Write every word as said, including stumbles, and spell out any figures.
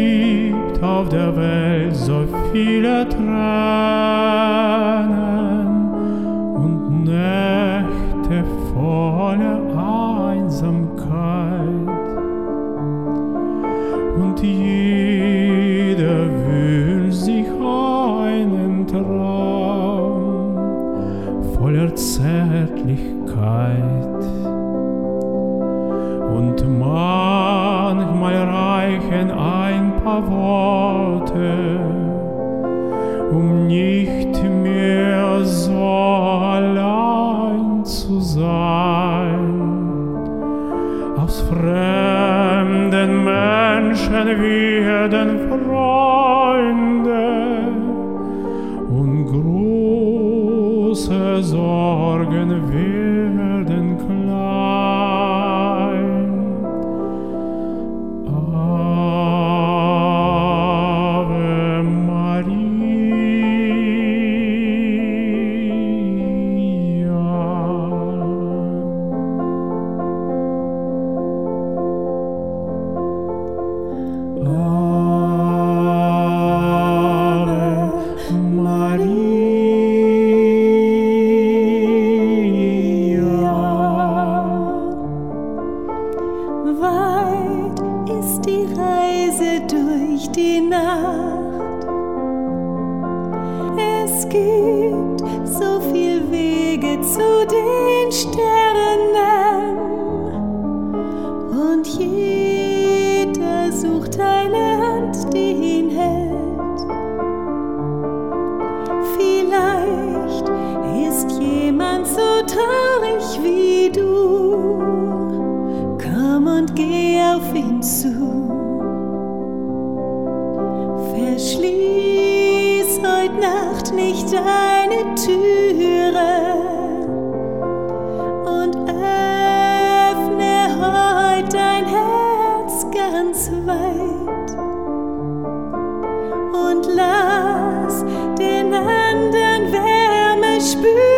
gibt auf der Welt so viele Tränen und Nächte voller Einsamkeit. Und jeder wünscht sich einen Traum voller Zärtlichkeit. Und manchmal reichen ein paar Worte, um nicht mehr so allein zu sein. Aus fremden Menschen werden Freunde und große Sorgen werden klein. Ave Maria. Ave Maria. Weit ist die Reise durch die Nacht. Es gibt so viel Wege zu den Sternen und jeder sucht eine Hand, die ihn hält. Vielleicht ist jemand so traurig wie du. Komm und geh auf ihn zu. Verschließ heut Nacht nicht deine Türe und öffne heut dein Herz ganz weit und lass den anderen Wärme spüren.